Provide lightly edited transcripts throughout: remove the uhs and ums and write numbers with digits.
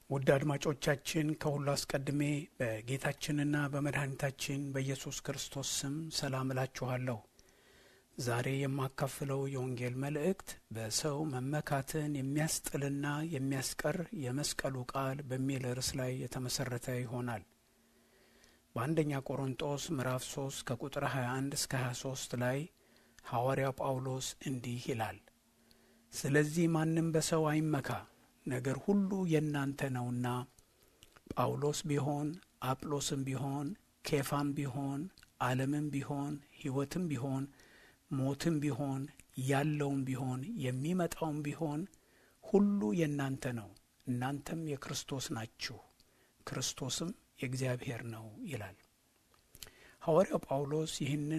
ውድ አድማጮቻችን ከሁሉ አስቀድሜ በጌታችንና በመድኃኒታችን በኢየሱስ ክርስቶስ ስም ሰላም እላችኋለሁ። ዛሬ የማካፍለው የወንጌል መልእክት በሰው መመካትን የሚያስጥልና የሚያስቀር የመስቀሉ ቃል በሚል ርዕስ ላይ የተመሰረተ ይሆናል። በአንደኛ ቆሮንጦስ ምዕራፍ 3 ከቁጥር 21 እስከ 23 ላይ ሐዋርያው ጳውሎስ እንዲህ ይላል። ስለዚህ ማንም በሰው አይመካ፣ ነገር ሁሉ የእናንተ ነውና፣ ጳውሎስ ቢሆን አጵሎስም ቢሆን ኬፋም ቢሆን ዓለምም ቢሆን ሕይወትም ቢሆን ሞትም ቢሆን ያለውም ቢሆን የሚመጣውም ቢሆን ሁሉ የእናንተ ነው፣ እናንተም የክርስቶስ ናችሁ፣ ክርስቶስም የእግዚአብሔር ነው ይላል። ሐዋርያው ጳውሎስ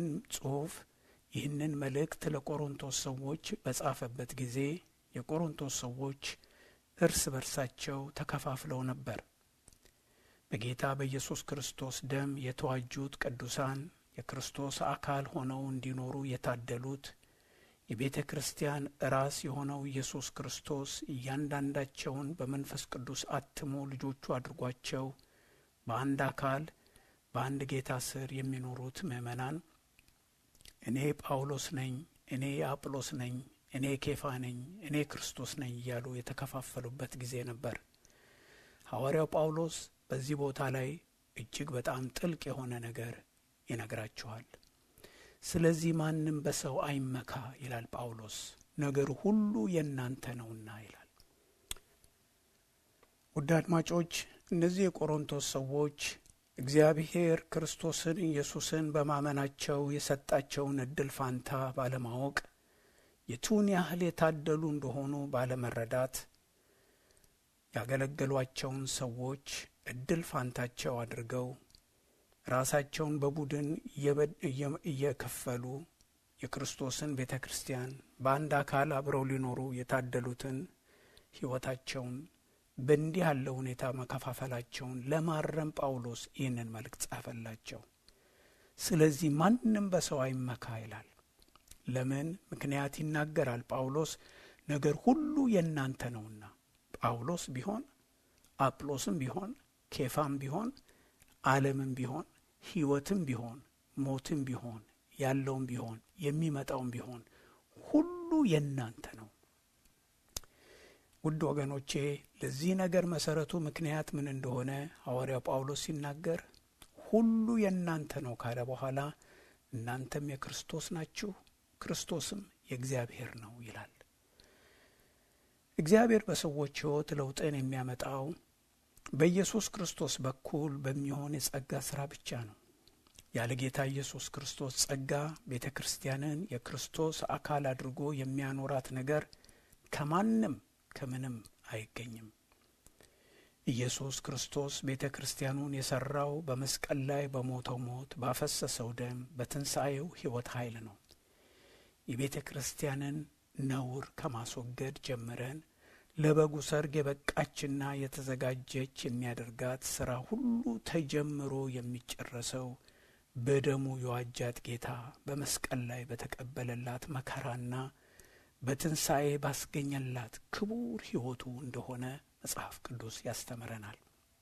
ይህንን መልእክት ለቆሮንቶስ ሰዎች በጻፈበት ጊዜ የቆሮንቶስ ሰዎች እርስ በርሳቸው ተከፋፍለው ነበር። በጌታ በኢየሱስ ክርስቶስ ደም የተዋጁት ቅዱሳን የክርስቶስ አካል ሆነው እንዲኖሩ የታደሉት የቤተ ክርስቲያን ራስ የሆነው ኢየሱስ ክርስቶስ እያንዳንዳቸውን በመንፈስ ቅዱስ አትሞ ልጆቹ አድርጓቸው በአንድ አካል በአንድ ጌታ ስር የሚኖሩት ምእመናን እኔ ጳውሎስ ነኝ፣ እኔ አጵሎስ ነኝ፣ እኔ ኬፋ ነኝ፣ እኔ ክርስቶስ ነኝ እያሉ የተከፋፈሉበት ጊዜ ነበር። ሐዋርያው ጳውሎስ በዚህ ቦታ ላይ እጅግ በጣም ጥልቅ የሆነ ነገር ይነግራቸዋል። ስለዚህ ማንም በሰው አይመካ ይላል ጳውሎስ፣ ነገር ሁሉ የእናንተ ነውና ይላል። ውድ አድማጮች፣ እነዚህ የቆሮንቶስ ሰዎች እግዚአብሔር ክርስቶስን ኢየሱስን በማመናቸው የሰጣቸውን እድል ፋንታ ባለማወቅ የቱን ያህል የታደሉ እንደሆኑ ባለመረዳት ያገለገሏቸውን ሰዎች እድል ፋንታቸው አድርገው ራሳቸውን በቡድን እየከፈሉ የክርስቶስን ቤተ ክርስቲያን በአንድ አካል አብረው ሊኖሩ የታደሉትን ሕይወታቸውን በእንዲህ ያለ ሁኔታ መከፋፈላቸውን ለማረም ጳውሎስ ይህንን መልእክት ጻፈላቸው። ስለዚህ ማንም በሰው አይመካ ይላል። ለምን ምክንያት ይናገራል ጳውሎስ። ነገር ሁሉ የእናንተ ነውና፣ ጳውሎስ ቢሆን አጵሎስም ቢሆን ኬፋም ቢሆን ዓለምም ቢሆን ሕይወትም ቢሆን ሞትም ቢሆን ያለውም ቢሆን የሚመጣውም ቢሆን ሁሉ የእናንተ ነው። ውድ ወገኖቼ፣ ለዚህ ነገር መሰረቱ ምክንያት ምን እንደሆነ ሐዋርያው ጳውሎስ ሲናገር ሁሉ የእናንተ ነው ካለ በኋላ እናንተም የክርስቶስ ናችሁ፣ ክርስቶስም የእግዚአብሔር ነው ይላል። እግዚአብሔር በሰዎች ሕይወት ለውጥን የሚያመጣው በኢየሱስ ክርስቶስ በኩል በሚሆን የጸጋ ሥራ ብቻ ነው። ያለ ጌታ ኢየሱስ ክርስቶስ ጸጋ ቤተ ክርስቲያንን የክርስቶስ አካል አድርጎ የሚያኖራት ነገር ከማንም ከምንም አይገኝም። ኢየሱስ ክርስቶስ ቤተ ክርስቲያኑን የሠራው በመስቀል ላይ በሞተው ሞት፣ ባፈሰሰው ደም፣ በትንሣኤው ሕይወት ኃይል ነው። የቤተ ክርስቲያንን ነውር ከማስወገድ ጀምረን ለበጉ ሰርግ የበቃችና የተዘጋጀች የሚያደርጋት ሥራ ሁሉ ተጀምሮ የሚጨረሰው በደሙ የዋጃት ጌታ በመስቀል ላይ በተቀበለላት መከራና በትንሣኤ ባስገኘላት ክቡር ሕይወቱ እንደሆነ መጽሐፍ ቅዱስ ያስተምረናል።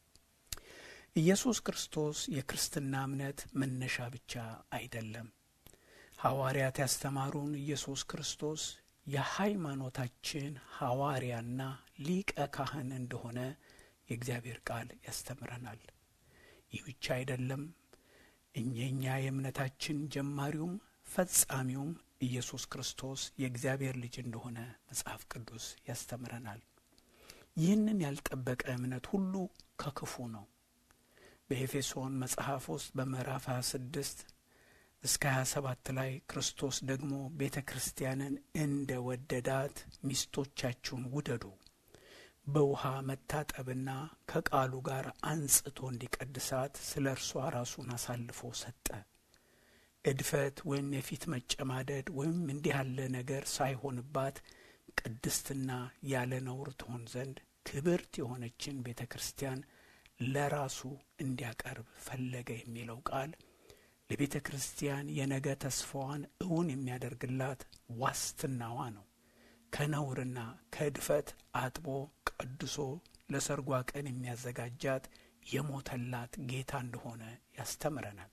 ኢየሱስ ክርስቶስ የክርስትና እምነት መነሻ ብቻ አይደለም። ሐዋርያት ያስተማሩን ኢየሱስ ክርስቶስ የሃይማኖታችን ሐዋርያና ሊቀ ካህን እንደሆነ የእግዚአብሔር ቃል ያስተምረናል። ይህ ብቻ አይደለም። እኛ የእምነታችን ጀማሪውም ፈጻሚውም ኢየሱስ ክርስቶስ የእግዚአብሔር ልጅ እንደሆነ መጽሐፍ ቅዱስ ያስተምረናል። ይህንን ያልጠበቀ እምነት ሁሉ ከክፉ ነው። በኤፌሶን መጽሐፍ ውስጥ በምዕራፍ 26 እስከ 27 ላይ ክርስቶስ ደግሞ ቤተ ክርስቲያንን እንደ ወደዳት ሚስቶቻችሁን ውደዱ፣ በውሃ መታጠብና ከቃሉ ጋር አንጽቶ እንዲቀድሳት ስለ እርሷ ራሱን አሳልፎ ሰጠ። እድፈት ወይም የፊት መጨማደድ ወይም እንዲህ ያለ ነገር ሳይሆንባት ቅድስትና ያለ ነውር ትሆን ዘንድ ክብርት የሆነችን ቤተ ክርስቲያን ለራሱ እንዲያቀርብ ፈለገ የሚለው ቃል ለቤተ ክርስቲያን የነገ ተስፋዋን እውን የሚያደርግላት ዋስትናዋ ነው። ከነውርና ከእድፈት አጥቦ ቀድሶ ለሰርጓ ቀን የሚያዘጋጃት የሞተላት ጌታ እንደሆነ ያስተምረናል።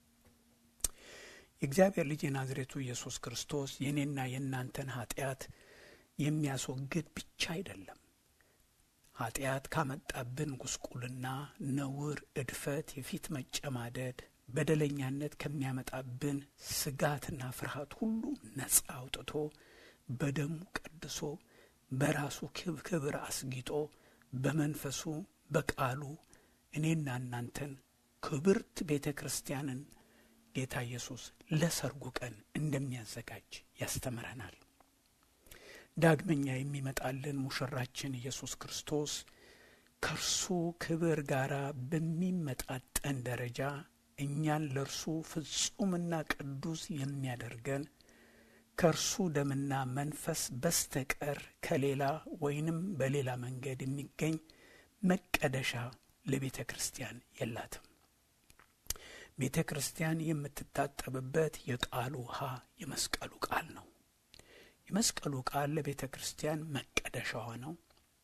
የእግዚአብሔር ልጅ የናዝሬቱ ኢየሱስ ክርስቶስ የኔና የእናንተን ኃጢአት የሚያስወግድ ብቻ አይደለም። ኃጢአት ካመጣብን ጉስቁልና፣ ነውር፣ እድፈት፣ የፊት መጨማደድ፣ በደለኛነት ከሚያመጣብን ስጋትና ፍርሃት ሁሉ ነጻ አውጥቶ በደሙ ቀድሶ በራሱ ክብር አስጊጦ በመንፈሱ በቃሉ እኔና እናንተን ክብርት ቤተ ክርስቲያንን ጌታ ኢየሱስ ለሰርጉ ቀን እንደሚያዘጋጅ ያስተምረናል። ዳግመኛ የሚመጣልን ሙሽራችን ኢየሱስ ክርስቶስ ከእርሱ ክብር ጋር በሚመጣጠን ደረጃ እኛን ለእርሱ ፍጹምና ቅዱስ የሚያደርገን ከእርሱ ደምና መንፈስ በስተቀር ከሌላ ወይንም በሌላ መንገድ የሚገኝ መቀደሻ ለቤተ ክርስቲያን የላትም። ቤተ ክርስቲያን የምትታጠብበት የቃሉ ውሃ የመስቀሉ ቃል ነው። የመስቀሉ ቃል ለቤተ ክርስቲያን መቀደሻዋ ነው፣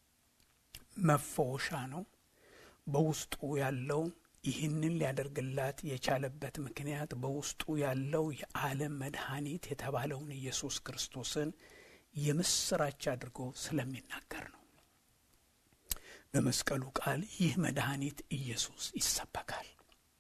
መፈወሻ ነው። በውስጡ ያለው ይህንን ሊያደርግላት የቻለበት ምክንያት በውስጡ ያለው የዓለም መድኃኒት የተባለውን ኢየሱስ ክርስቶስን የምስራች አድርጎ ስለሚናገር ነው። በመስቀሉ ቃል ይህ መድኃኒት ኢየሱስ ይሰበካል።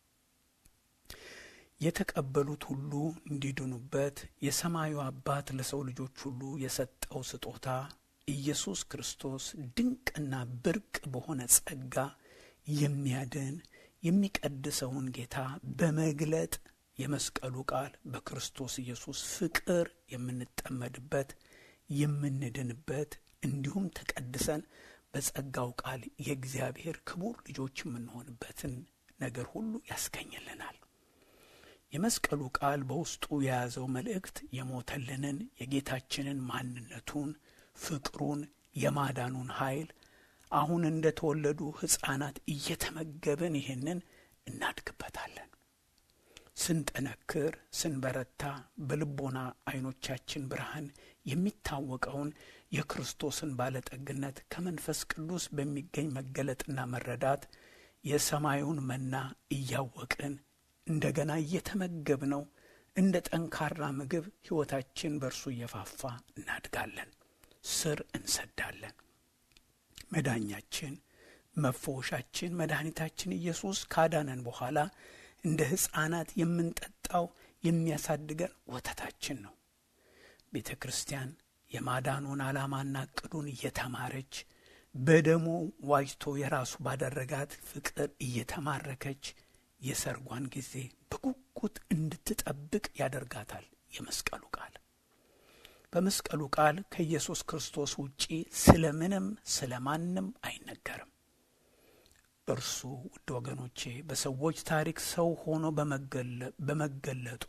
የተቀበሉት ሁሉ እንዲድኑበት የሰማዩ አባት ለሰው ልጆች ሁሉ የሰጠው ስጦታ ኢየሱስ ክርስቶስ ድንቅና ብርቅ በሆነ ጸጋ የሚያድን የሚቀድሰውን ጌታ በመግለጥ የመስቀሉ ቃል በክርስቶስ ኢየሱስ ፍቅር የምንጠመድበት የምንድንበት እንዲሁም ተቀድሰን በጸጋው ቃል የእግዚአብሔር ክቡር ልጆች የምንሆንበትን ነገር ሁሉ ያስገኝልናል። የመስቀሉ ቃል በውስጡ የያዘው መልእክት የሞተልንን የጌታችንን ማንነቱን፣ ፍቅሩን፣ የማዳኑን ኃይል አሁን እንደተወለዱ ሕፃናት እየተመገብን ይህንን እናድግበታለን። ስንጠነክር ስንበረታ በልቦና አይኖቻችን ብርሃን የሚታወቀውን የክርስቶስን ባለጠግነት ከመንፈስ ቅዱስ በሚገኝ መገለጥና መረዳት የሰማዩን መና እያወቅን እንደገና እየተመገብነው እንደ ጠንካራ ምግብ ሕይወታችን በእርሱ እየፋፋ እናድጋለን፣ ስር እንሰዳለን። መዳኛችን መፈወሻችን መድኃኒታችን ኢየሱስ ካዳነን በኋላ እንደ ሕፃናት የምንጠጣው የሚያሳድገን ወተታችን ነው። ቤተ ክርስቲያን የማዳኑን ዓላማና ዕቅዱን እየተማረች በደሙ ዋጅቶ የራሱ ባደረጋት ፍቅር እየተማረከች የሰርጓን ጊዜ በጉጉት እንድትጠብቅ ያደርጋታል። የመስቀሉ ቃል በመስቀሉ ቃል ከኢየሱስ ክርስቶስ ውጪ ስለምንም ስለማንም አይነገርም። እርሱ ውድ ወገኖቼ በሰዎች ታሪክ ሰው ሆኖ በመገለጡ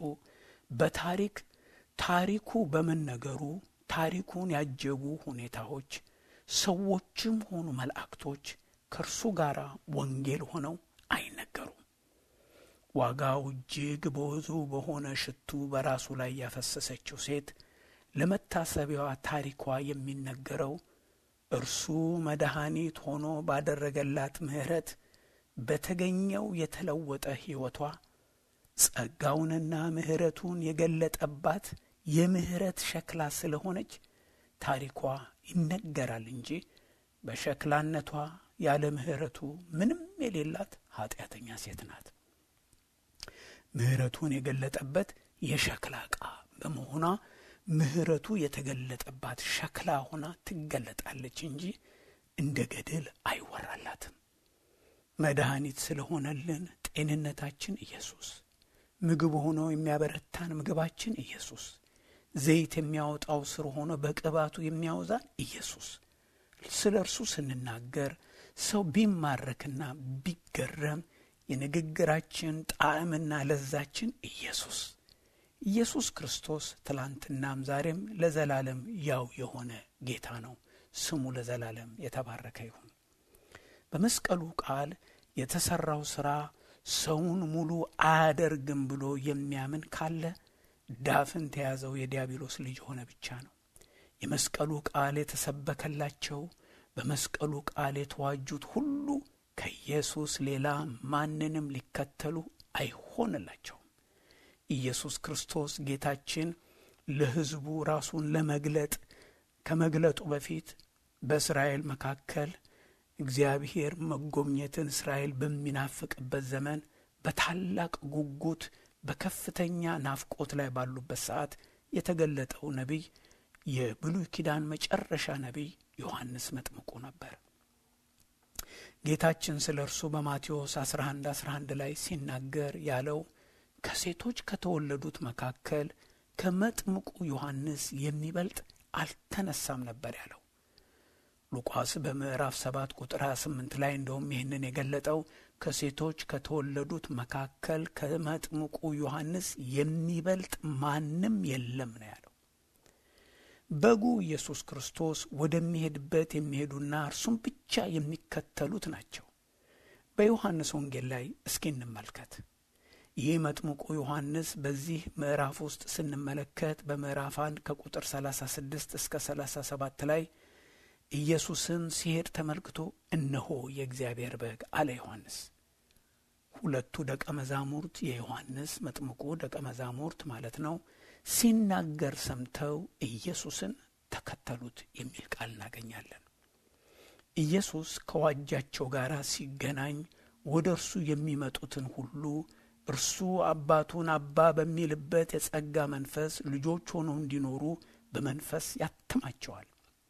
ታሪኩ በመነገሩ ታሪኩን ያጀቡ ሁኔታዎች ሰዎችም ሆኑ መላእክቶች ከእርሱ ጋር ወንጌል ሆነው አይነገሩም። ዋጋው እጅግ ብዙ በሆነ ሽቱ በራሱ ላይ ያፈሰሰችው ሴት ለመታሰቢያዋ ታሪኳ የሚነገረው እርሱ መድኃኒት ሆኖ ባደረገላት ምሕረት በተገኘው የተለወጠ ሕይወቷ ጸጋውንና ምሕረቱን የገለጠባት የምሕረት ሸክላ ስለሆነች ታሪኳ ይነገራል እንጂ በሸክላነቷ ያለ ምሕረቱ ምንም የሌላት ኃጢአተኛ ሴት ናት። ምሕረቱን የገለጠበት የሸክላ ዕቃ በመሆኗ ምሕረቱ የተገለጠባት ሸክላ ሆና ትገለጣለች እንጂ እንደ ገድል አይወራላትም። መድኃኒት ስለሆነልን ጤንነታችን ኢየሱስ፣ ምግብ ሆኖ የሚያበረታን ምግባችን ኢየሱስ፣ ዘይት የሚያወጣው ስር ሆኖ በቅባቱ የሚያወዛን ኢየሱስ። ስለ እርሱ ስንናገር ሰው ቢማረክና ቢገረም የንግግራችን ጣዕምና ለዛችን ኢየሱስ ክርስቶስ ትላንትናም ዛሬም ለዘላለም ያው የሆነ ጌታ ነው። ስሙ ለዘላለም የተባረከ ይሁን። በመስቀሉ ቃል የተሰራው ሥራ ሰውን ሙሉ አያደርግም ብሎ የሚያምን ካለ ዳፍን ተያዘው የዲያብሎስ ልጅ ሆነ ብቻ ነው። የመስቀሉ ቃል የተሰበከላቸው በመስቀሉ ቃል የተዋጁት ሁሉ ከኢየሱስ ሌላ ማንንም ሊከተሉ አይሆንላቸውም። ኢየሱስ ክርስቶስ ጌታችን ለሕዝቡ ራሱን ለመግለጥ ከመግለጡ በፊት በእስራኤል መካከል እግዚአብሔር መጎብኘትን እስራኤል በሚናፍቅበት ዘመን በታላቅ ጉጉት በከፍተኛ ናፍቆት ላይ ባሉበት ሰዓት የተገለጠው ነቢይ የብሉይ ኪዳን መጨረሻ ነቢይ ዮሐንስ መጥምቁ ነበር። ጌታችን ስለ እርሱ በማቴዎስ 11:11 ላይ ሲናገር ያለው ከሴቶች ከተወለዱት መካከል ከመጥምቁ ዮሐንስ የሚበልጥ አልተነሳም ነበር ያለው። ሉቃስ በምዕራፍ 7 ቁጥር 28 ላይ እንደውም ይህንን የገለጠው ከሴቶች ከተወለዱት መካከል ከመጥምቁ ዮሐንስ የሚበልጥ ማንም የለም ነው ያለው። በጉ ኢየሱስ ክርስቶስ ወደሚሄድበት የሚሄዱና እርሱም ብቻ የሚከተሉት ናቸው። በዮሐንስ ወንጌል ላይ እስኪ እንመልከት። ይህ መጥምቁ ዮሐንስ በዚህ ምዕራፍ ውስጥ ስንመለከት በምዕራፍ 1 ከቁጥር 36 እስከ 37 ላይ ኢየሱስን ሲሄድ ተመልክቶ እነሆ የእግዚአብሔር በግ አለ ዮሐንስ። ሁለቱ ደቀ መዛሙርት የዮሐንስ መጥምቁ ደቀ መዛሙርት ማለት ነው ሲናገር ሰምተው ኢየሱስን ተከተሉት የሚል ቃል እናገኛለን። ኢየሱስ ከዋጃቸው ጋር ሲገናኝ ወደ እርሱ የሚመጡትን ሁሉ እርሱ አባቱን አባ በሚልበት የጸጋ መንፈስ ልጆች ሆነው እንዲኖሩ በመንፈስ ያትማቸዋል።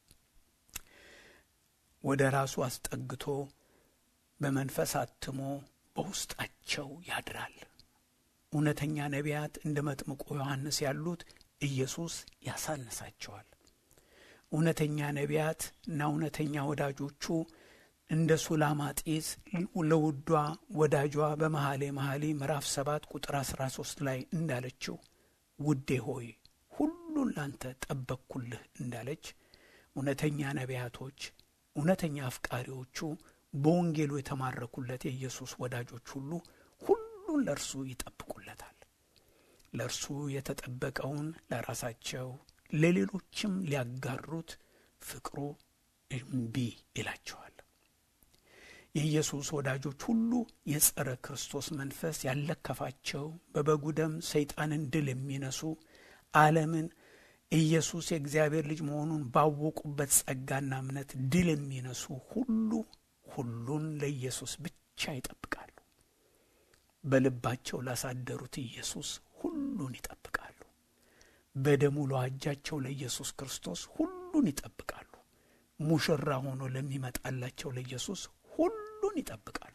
ወደ ራሱ አስጠግቶ በመንፈስ አትሞ በውስጣቸው ያድራል። እውነተኛ ነቢያት እንደ መጥምቁ ዮሐንስ ያሉት ኢየሱስ ያሳንሳቸዋል። እውነተኛ ነቢያትና እውነተኛ ወዳጆቹ እንደ ሱላማጢስ ለውዷ ወዳጇ በመኃልየ መኃልይ ምዕራፍ 7 ቁጥር 13 ላይ እንዳለችው ውዴ ሆይ ሁሉን ላንተ ጠበቅኩልህ እንዳለች እውነተኛ ነቢያቶች እውነተኛ አፍቃሪዎቹ በወንጌሉ የተማረኩለት የኢየሱስ ወዳጆች ሁሉ ሁሉን ለእርሱ ይጠብቁለታል። ለእርሱ የተጠበቀውን ለራሳቸው ለሌሎችም ሊያጋሩት ፍቅሩ እምቢ ይላቸዋል። የኢየሱስ ወዳጆች ሁሉ የጸረ ክርስቶስ መንፈስ ያለከፋቸው በበጉ ደም ሰይጣንን ድል የሚነሱ ዓለምን ኢየሱስ የእግዚአብሔር ልጅ መሆኑን ባወቁበት ጸጋና እምነት ድል የሚነሱ ሁሉን ለኢየሱስ ብቻ ይጠብቃሉ። በልባቸው ላሳደሩት ኢየሱስ ሁሉን ይጠብቃሉ። በደሙ ለዋጃቸው ለኢየሱስ ክርስቶስ ሁሉን ይጠብቃሉ። ሙሽራ ሆኖ ለሚመጣላቸው ለኢየሱስ ሁሉን ይጠብቃሉ።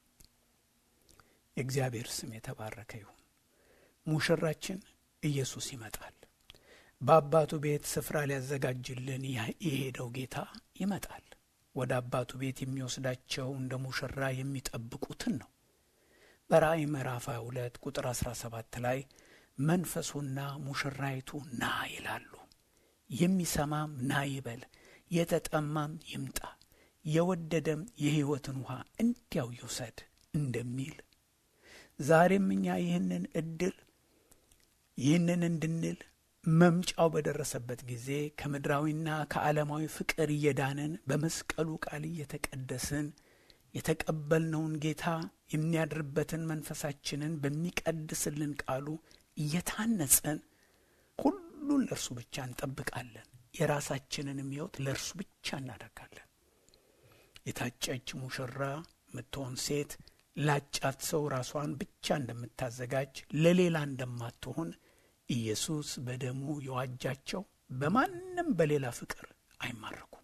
የእግዚአብሔር ስም የተባረከ ይሁን። ሙሽራችን ኢየሱስ ይመጣል። በአባቱ ቤት ስፍራ ሊያዘጋጅልን የሄደው ጌታ ይመጣል። ወደ አባቱ ቤት የሚወስዳቸው እንደ ሙሽራ የሚጠብቁትን ነው። በራእይ ምዕራፍ 22 ቁጥር 17 ላይ መንፈሱና ሙሽራይቱ ና ይላሉ። የሚሰማም ና ይበል፣ የተጠማም ይምጣ፣ የወደደም የሕይወትን ውሃ እንዲያው ይውሰድ እንደሚል ዛሬም እኛ ይህንን እንድንል መምጫው በደረሰበት ጊዜ ከምድራዊና ከዓለማዊ ፍቅር እየዳንን በመስቀሉ ቃል እየተቀደስን የተቀበልነውን ጌታ የሚያድርበትን መንፈሳችንን በሚቀድስልን ቃሉ እየታነጽን ሁሉን ለእርሱ ብቻ እንጠብቃለን። የራሳችንን ሕይወት ለእርሱ ብቻ እናደርጋለን። የታጨች ሙሽራ ምትሆን ሴት ላጫት ሰው ራሷን ብቻ እንደምታዘጋጅ ለሌላ እንደማትሆን ኢየሱስ በደሙ የዋጃቸው በማንም በሌላ ፍቅር አይማረኩም።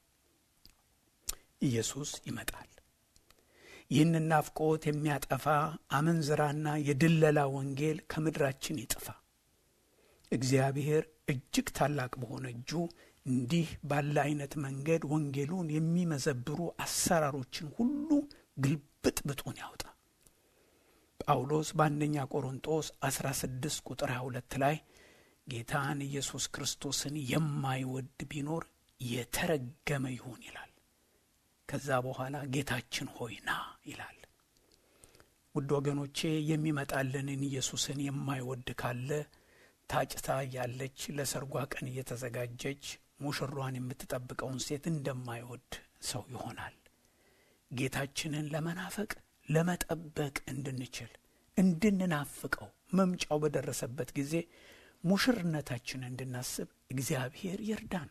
ኢየሱስ ይመጣል። ይህንን ናፍቆት የሚያጠፋ አመንዝራና የድለላ ወንጌል ከምድራችን ይጥፋ። እግዚአብሔር እጅግ ታላቅ በሆነ እጁ እንዲህ ባለ አይነት መንገድ ወንጌሉን የሚመዘብሩ አሰራሮችን ሁሉ ግልብጥብጡን ያውጣ። ጳውሎስ በአንደኛ ቆሮንቶስ 16 ቁጥር 22 ላይ ጌታን ኢየሱስ ክርስቶስን የማይወድ ቢኖር የተረገመ ይሁን ይላል። ከዛ በኋላ ጌታችን ሆይ ና ይላል። ውድ ወገኖቼ የሚመጣልንን ኢየሱስን የማይወድ ካለ ታጭታ ያለች ለሰርጓ ቀን እየተዘጋጀች ሙሽሯን የምትጠብቀውን ሴት እንደማይወድ ሰው ይሆናል። ጌታችንን ለመናፈቅ ለመጠበቅ እንድንችል እንድንናፍቀው መምጫው በደረሰበት ጊዜ ሙሽርነታችንን እንድናስብ እግዚአብሔር ይርዳን።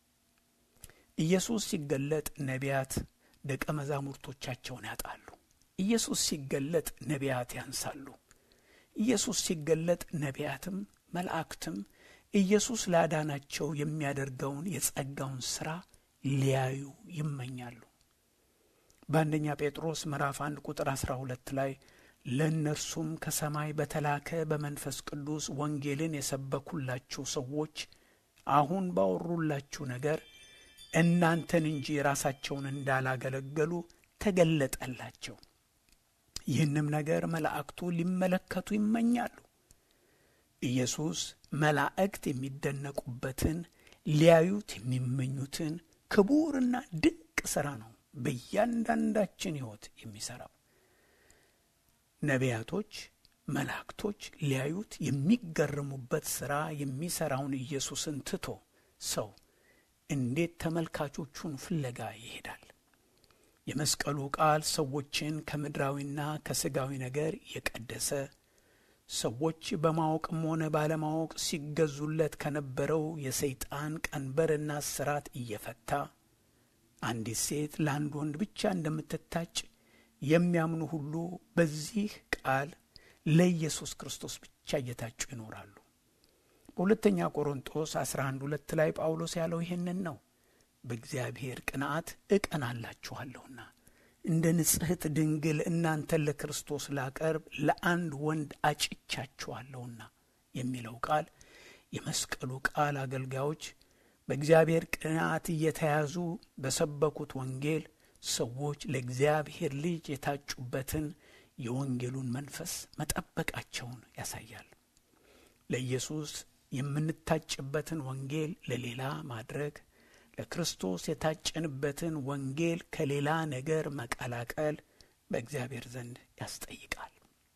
ኢየሱስ ሲገለጥ ነቢያት ደቀ መዛሙርቶቻቸውን ያጣሉ። ኢየሱስ ሲገለጥ ነቢያት ያንሳሉ። ኢየሱስ ሲገለጥ ነቢያትም መላእክትም ኢየሱስ ላዳናቸው የሚያደርገውን የጸጋውን ሥራ ሊያዩ ይመኛሉ። በአንደኛ ጴጥሮስ ምዕራፍ 1 ቁጥር 12 ላይ ለእነርሱም ከሰማይ በተላከ በመንፈስ ቅዱስ ወንጌልን የሰበኩላችሁ ሰዎች አሁን ባወሩላችሁ ነገር እናንተን እንጂ ራሳቸውን እንዳላገለገሉ ተገለጠላቸው። ይህንም ነገር መላእክቱ ሊመለከቱ ይመኛሉ። ኢየሱስ መላእክት የሚደነቁበትን ሊያዩት የሚመኙትን ክቡርና ድንቅ ሥራ ነው በእያንዳንዳችን ሕይወት የሚሠራው። ነቢያቶች፣ መላእክቶች ሊያዩት የሚገርሙበት ሥራ የሚሠራውን ኢየሱስን ትቶ ሰው እንዴት ተመልካቾቹን ፍለጋ ይሄዳል? የመስቀሉ ቃል ሰዎችን ከምድራዊና ከሥጋዊ ነገር የቀደሰ ሰዎች በማወቅም ሆነ ባለማወቅ ሲገዙለት ከነበረው የሰይጣን ቀንበርና እስራት እየፈታ አንዲት ሴት ለአንድ ወንድ ብቻ እንደምትታጭ የሚያምኑ ሁሉ በዚህ ቃል ለኢየሱስ ክርስቶስ ብቻ እየታጩ ይኖራሉ። በሁለተኛ ቆሮንቶስ 11:2 ላይ ጳውሎስ ያለው ይህንን ነው። በእግዚአብሔር ቅንዓት እቀናላችኋለሁና እንደ ንጽሕት ድንግል እናንተን ለክርስቶስ ላቀርብ ለአንድ ወንድ አጭቻችኋለሁና የሚለው ቃል የመስቀሉ ቃል አገልጋዮች በእግዚአብሔር ቅንዓት እየተያዙ በሰበኩት ወንጌል ሰዎች ለእግዚአብሔር ልጅ የታጩበትን የወንጌሉን መንፈስ መጠበቃቸውን ያሳያል። ለኢየሱስ የምንታጭበትን ወንጌል ለሌላ ማድረግ፣ ለክርስቶስ የታጨንበትን ወንጌል ከሌላ ነገር መቀላቀል በእግዚአብሔር ዘንድ ያስጠይቃል።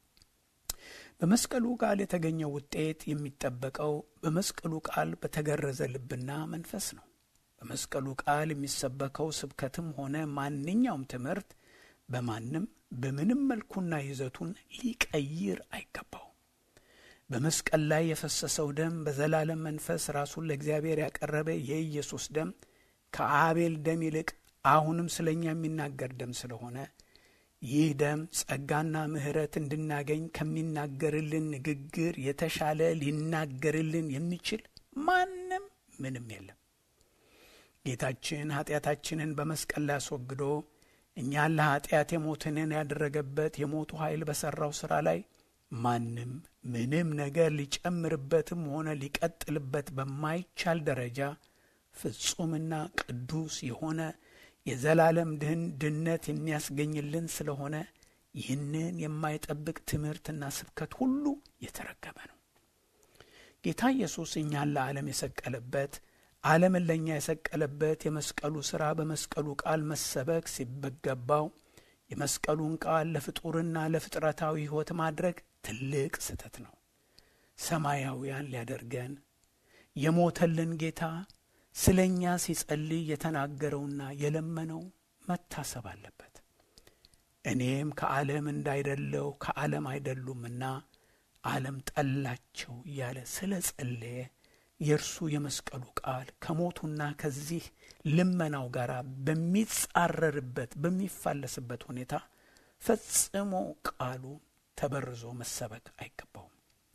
በመስቀሉ ቃል የተገኘው ውጤት የሚጠበቀው በመስቀሉ ቃል በተገረዘ ልብና መንፈስ ነው። በመስቀሉ ቃል የሚሰበከው ስብከትም ሆነ ማንኛውም ትምህርት በማንም በምንም መልኩና ይዘቱን ሊቀይር አይገባው። በመስቀል ላይ የፈሰሰው ደም በዘላለም መንፈስ ራሱን ለእግዚአብሔር ያቀረበ የኢየሱስ ደም ከአቤል ደም ይልቅ አሁንም ስለኛ የሚናገር ደም ስለሆነ ይህ ደም ጸጋና ምሕረት እንድናገኝ ከሚናገርልን ንግግር የተሻለ ሊናገርልን የሚችል ማንም ምንም የለም። ጌታችን ኃጢአታችንን በመስቀል ላይ አስወግዶ እኛን ለኃጢአት የሞትንን ያደረገበት የሞቱ ኃይል በሠራው ሥራ ላይ ማንም ምንም ነገር ሊጨምርበትም ሆነ ሊቀጥልበት በማይቻል ደረጃ ፍጹምና ቅዱስ የሆነ የዘላለም ድነት የሚያስገኝልን ስለሆነ ይህንን የማይጠብቅ ትምህርትና ስብከት ሁሉ የተረገመ ነው። ጌታ ኢየሱስ እኛን ለዓለም የሰቀለበት ዓለምን ለእኛ የሰቀለበት የመስቀሉ ሥራ በመስቀሉ ቃል መሰበክ ሲበገባው የመስቀሉን ቃል ለፍጡርና ለፍጥረታዊ ሕይወት ማድረግ ትልቅ ስህተት ነው። ሰማያውያን ሊያደርገን የሞተልን ጌታ ስለ እኛ ሲጸልይ የተናገረውና የለመነው መታሰብ አለበት። እኔም ከዓለም እንዳይደለው ከዓለም አይደሉምና ዓለም ጠላቸው እያለ ስለ ጸለየ የእርሱ የመስቀሉ ቃል ከሞቱና ከዚህ ልመናው ጋር በሚጻረርበት በሚፋለስበት ሁኔታ ፈጽሞ ቃሉ ተበርዞ መሰበክ አይገባውም።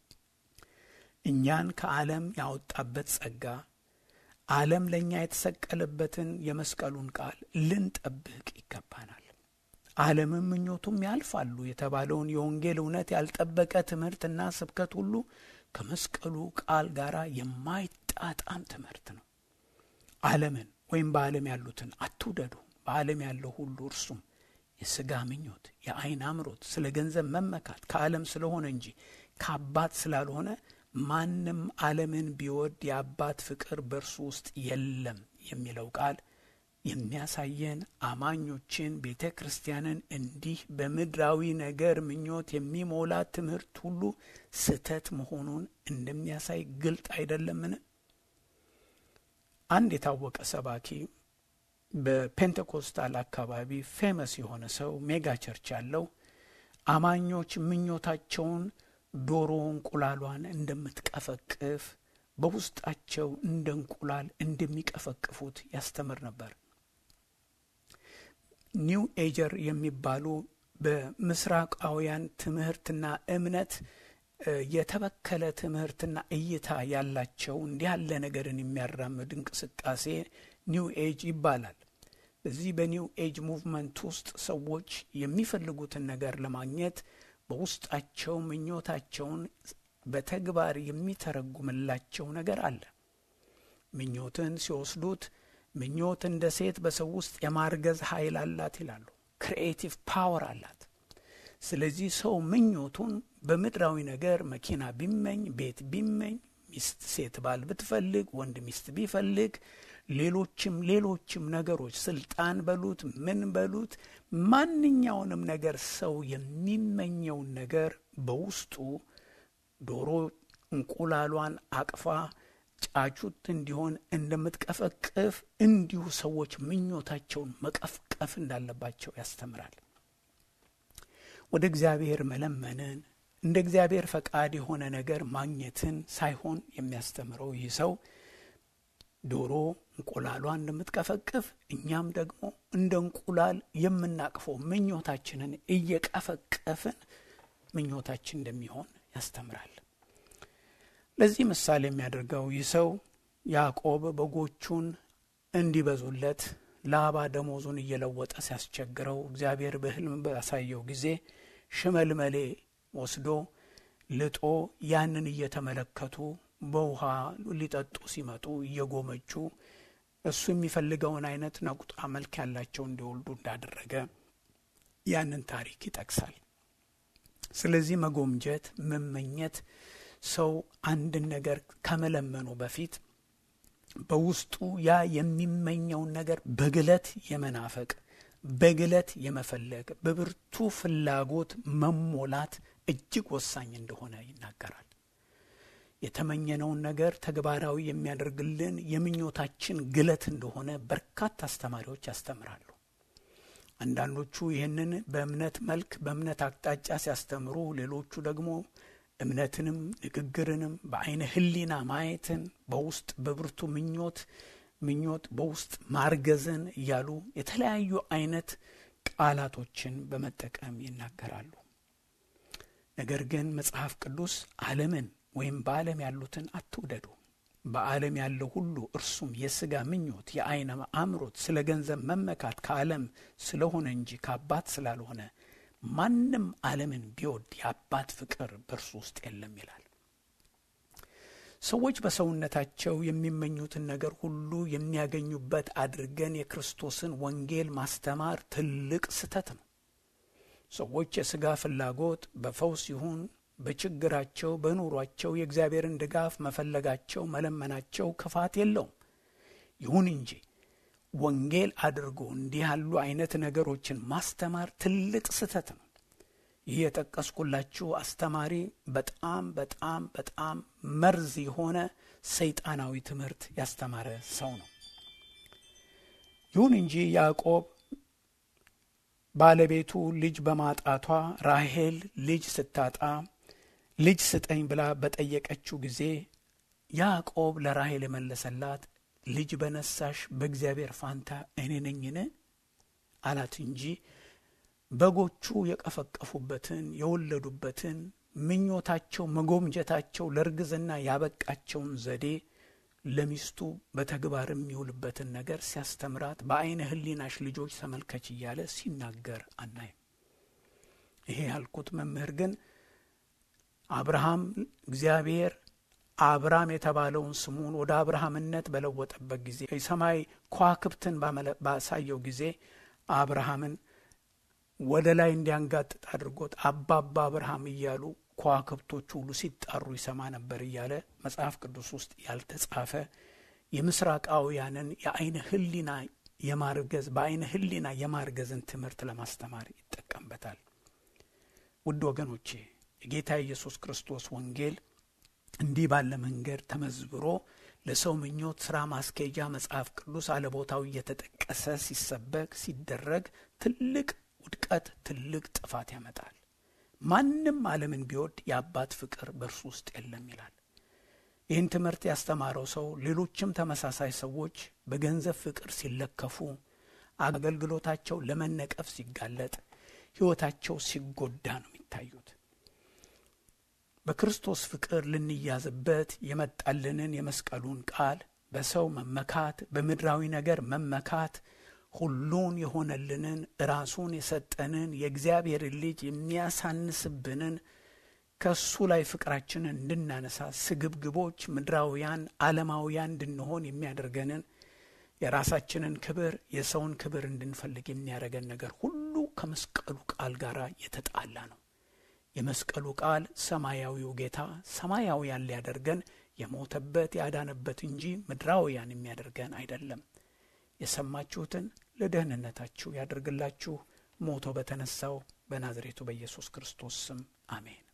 እኛን ከዓለም ያወጣበት ጸጋ ዓለም ለእኛ የተሰቀለበትን የመስቀሉን ቃል ልንጠብቅ ይገባናል። ዓለምም ምኞቱም ያልፋሉ የተባለውን የወንጌል እውነት ያልጠበቀ ትምህርትና ስብከት ሁሉ ከመስቀሉ ቃል ጋር የማይጣጣም ትምህርት ነው። ዓለምን ወይም በዓለም ያሉትን አትውደዱ። በዓለም ያለው ሁሉ እርሱም የሥጋ ምኞት፣ የዓይን አምሮት፣ ስለ ገንዘብ መመካት ከዓለም ስለሆነ እንጂ ከአባት ስላልሆነ ማንም ዓለምን ቢወድ የአባት ፍቅር በእርሱ ውስጥ የለም የሚለው ቃል የሚያሳየን አማኞችን ቤተ ክርስቲያንን እንዲህ በምድራዊ ነገር ምኞት የሚሞላ ትምህርት ሁሉ ስህተት መሆኑን እንደሚያሳይ ግልጥ አይደለምን? አንድ የታወቀ ሰባኪ በፔንቴኮስታል አካባቢ ፌመስ የሆነ ሰው ሜጋ ቸርች ያለው አማኞች ምኞታቸውን ዶሮ እንቁላሏን እንደምትቀፈቅፍ በውስጣቸው እንደ እንቁላል እንደሚቀፈቅፉት ያስተምር ነበር። ኒው ኤጀር የሚባሉ በምስራቃውያን ትምህርትና እምነት የተበከለ ትምህርትና እይታ ያላቸው እንዲህ ያለ ነገርን የሚያራምድ እንቅስቃሴ ኒው ኤጅ ይባላል። በዚህ በኒው ኤጅ ሙቭመንት ውስጥ ሰዎች የሚፈልጉትን ነገር ለማግኘት በውስጣቸው ምኞታቸውን በተግባር የሚተረጉምላቸው ነገር አለ። ምኞትን ሲወስዱት ምኞት እንደ ሴት በሰው ውስጥ የማርገዝ ኃይል አላት ይላሉ። ክሪኤቲቭ ፓወር አላት። ስለዚህ ሰው ምኞቱን በምድራዊ ነገር መኪና ቢመኝ፣ ቤት ቢመኝ፣ ሚስት ሴት ባል ብትፈልግ፣ ወንድ ሚስት ቢፈልግ፣ ሌሎችም ነገሮች ስልጣን በሉት ምን በሉት ማንኛውንም ነገር ሰው የሚመኘውን ነገር በውስጡ ዶሮ እንቁላሏን አቅፋ ጫጩት እንዲሆን እንደምትቀፈቅፍ እንዲሁ ሰዎች ምኞታቸውን መቀፍቀፍ እንዳለባቸው ያስተምራል። ወደ እግዚአብሔር መለመንን እንደ እግዚአብሔር ፈቃድ የሆነ ነገር ማግኘትን ሳይሆን የሚያስተምረው ይህ ሰው ዶሮ እንቁላሏን እንደምትቀፈቅፍ እኛም ደግሞ እንደ እንቁላል የምናቅፈው ምኞታችንን እየቀፈቀፍን ምኞታችን እንደሚሆን ያስተምራል። ለዚህ ምሳሌ የሚያደርገው ይህ ሰው ያዕቆብ በጎቹን እንዲበዙለት ላባ ደሞዙን እየለወጠ ሲያስቸግረው እግዚአብሔር በሕልም ባሳየው ጊዜ ሽመልመሌ ወስዶ ልጦ ያንን እየተመለከቱ በውሃ ሊጠጡ ሲመጡ እየጎመጁ እሱ የሚፈልገውን አይነት ነቁጣ መልክ ያላቸው እንዲወልዱ እንዳደረገ ያንን ታሪክ ይጠቅሳል። ስለዚህ መጎምጀት፣ መመኘት ሰው አንድን ነገር ከመለመኑ በፊት በውስጡ ያ የሚመኘውን ነገር በግለት የመናፈቅ በግለት የመፈለግ በብርቱ ፍላጎት መሞላት እጅግ ወሳኝ እንደሆነ ይናገራል። የተመኘነውን ነገር ተግባራዊ የሚያደርግልን የምኞታችን ግለት እንደሆነ በርካታ አስተማሪዎች ያስተምራሉ። አንዳንዶቹ ይህንን በእምነት መልክ በእምነት አቅጣጫ ሲያስተምሩ፣ ሌሎቹ ደግሞ እምነትንም ንግግርንም በአይነ ህሊና ማየትን በውስጥ በብርቱ ምኞት በውስጥ ማርገዝን እያሉ የተለያዩ አይነት ቃላቶችን በመጠቀም ይናገራሉ። ነገር ግን መጽሐፍ ቅዱስ ዓለምን ወይም በዓለም ያሉትን አትውደዱ፣ በዓለም ያለው ሁሉ እርሱም የሥጋ ምኞት፣ የአይን አምሮት፣ ስለ ገንዘብ መመካት ከዓለም ስለሆነ እንጂ ከአባት ስላልሆነ ማንም ዓለምን ቢወድ የአባት ፍቅር በእርሱ ውስጥ የለም ይላል። ሰዎች በሰውነታቸው የሚመኙትን ነገር ሁሉ የሚያገኙበት አድርገን የክርስቶስን ወንጌል ማስተማር ትልቅ ስህተት ነው። ሰዎች የሥጋ ፍላጎት በፈውስ ይሁን በችግራቸው በኑሯቸው የእግዚአብሔርን ድጋፍ መፈለጋቸው መለመናቸው ክፋት የለውም። ይሁን እንጂ ወንጌል አድርጎ እንዲህ ያሉ አይነት ነገሮችን ማስተማር ትልቅ ስህተት ነው። ይህ የጠቀስኩላችሁ አስተማሪ በጣም መርዝ የሆነ ሰይጣናዊ ትምህርት ያስተማረ ሰው ነው። ይሁን እንጂ ያዕቆብ ባለቤቱ ልጅ በማጣቷ ራሔል ልጅ ስታጣ ልጅ ስጠኝ ብላ በጠየቀችው ጊዜ ያዕቆብ ለራሔል የመለሰላት ልጅ በነሳሽ በእግዚአብሔር ፋንታ እኔ ነኝን አላት እንጂ በጎቹ የቀፈቀፉበትን የወለዱበትን ምኞታቸው መጎምጀታቸው ለርግዝና ያበቃቸውን ዘዴ ለሚስቱ በተግባር የሚውልበትን ነገር ሲያስተምራት በአይነ ህሊናሽ ልጆች ተመልከች እያለ ሲናገር አናይም። ይሄ ያልኩት መምህር ግን አብርሃም እግዚአብሔር አብራም የተባለውን ስሙን ወደ አብርሃምነት በለወጠበት ጊዜ የሰማይ ከዋክብትን ባሳየው ጊዜ አብርሃምን ወደ ላይ እንዲያንጋጥጥ አድርጎት አባባ አብርሃም እያሉ ከዋክብቶቹ ሁሉ ሲጣሩ ይሰማ ነበር እያለ መጽሐፍ ቅዱስ ውስጥ ያልተጻፈ የምስራቃውያንን የአይነ ህሊና የማርገዝ በአይነ ህሊና የማርገዝን ትምህርት ለማስተማር ይጠቀምበታል። ውድ ወገኖቼ የጌታ ኢየሱስ ክርስቶስ ወንጌል እንዲህ ባለ መንገድ ተመዝብሮ ለሰው ምኞት ሥራ ማስኬጃ መጽሐፍ ቅዱስ አለቦታው እየተጠቀሰ ሲሰበክ ሲደረግ ትልቅ ውድቀት፣ ትልቅ ጥፋት ያመጣል። ማንም ዓለምን ቢወድ የአባት ፍቅር በእርሱ ውስጥ የለም ይላል። ይህን ትምህርት ያስተማረው ሰው ሌሎችም ተመሳሳይ ሰዎች በገንዘብ ፍቅር ሲለከፉ፣ አገልግሎታቸው ለመነቀፍ ሲጋለጥ፣ ሕይወታቸው ሲጎዳ ነው የሚታዩት። በክርስቶስ ፍቅር ልንያዝበት የመጣልንን የመስቀሉን ቃል በሰው መመካት፣ በምድራዊ ነገር መመካት፣ ሁሉን የሆነልንን ራሱን የሰጠንን የእግዚአብሔር ልጅ የሚያሳንስብንን ከሱ ላይ ፍቅራችንን እንድናነሳ ስግብግቦች፣ ምድራውያን፣ ዓለማውያን እንድንሆን የሚያደርገንን የራሳችንን ክብር፣ የሰውን ክብር እንድንፈልግ የሚያደርገን ነገር ሁሉ ከመስቀሉ ቃል ጋር የተጣላ ነው። የመስቀሉ ቃል ሰማያዊው ጌታ ሰማያውያን ሊያደርገን የሞተበት ያዳነበት እንጂ ምድራውያን የሚያደርገን አይደለም። የሰማችሁትን ለደህንነታችሁ ያደርግላችሁ። ሞቶ በተነሳው በናዝሬቱ በኢየሱስ ክርስቶስ ስም አሜን።